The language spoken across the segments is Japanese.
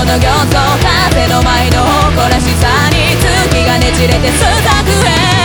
の形相風の舞の誇らしさに月がねじれて巣作へ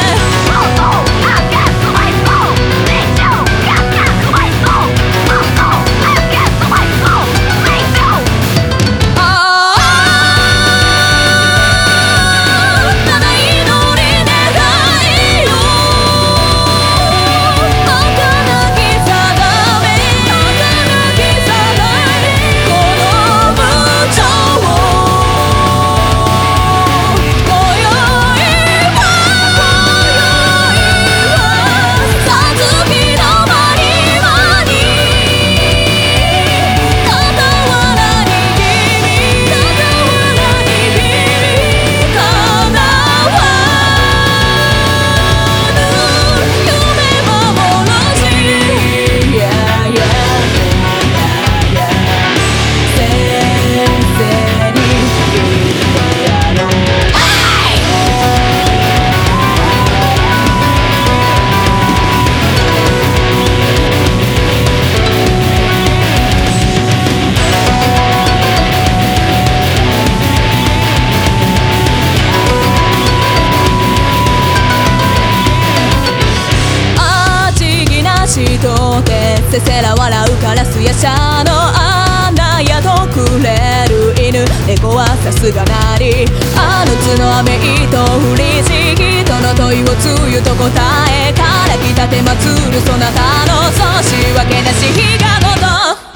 とてせせら笑うカラスやシャの穴やとくれる犬猫はさすがなりあの角飴糸振りし人の問いをつゆと答えからきたてまつるそなたのそうしわけなし日がごと